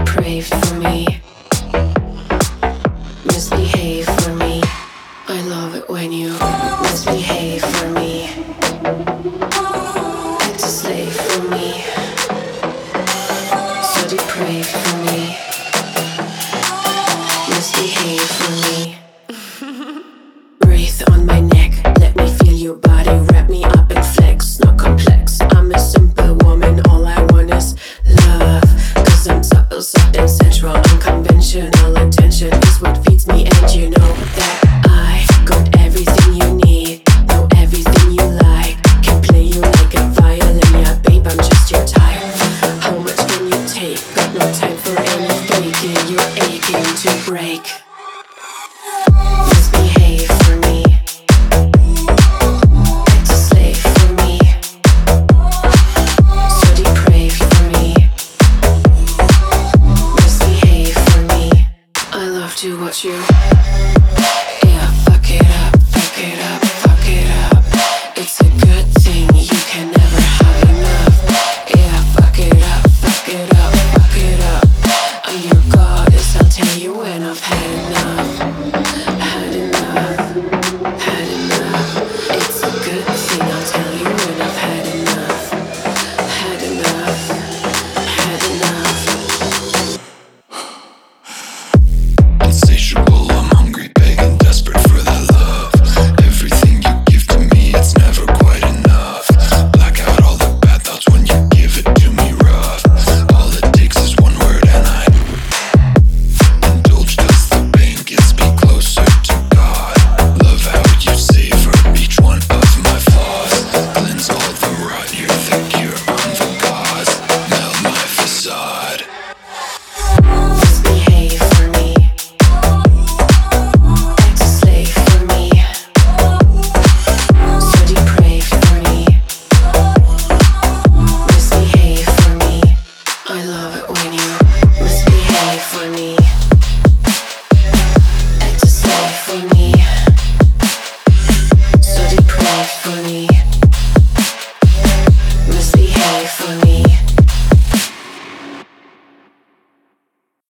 depraved for me. Misbehave for me. I love it when you misbehave for me. It's a slave for me. So depraved for me. Misbehave for me. Breathe on my neck, let me feel your body, wrap me up in flex, not complex. I'm a simple woman, all I want is love. Cause I'm subtle, soft and sensual, unconventional. Attention is what feeds me, and you know that I got everything you need, know everything you like. Can play you like a violin, yeah babe, I'm just your type. How much can you take? Got no time for any faking, you're aching to break. Misbehave for me. It's a slave for me. So depraved for me. Misbehave for me. I love to watch you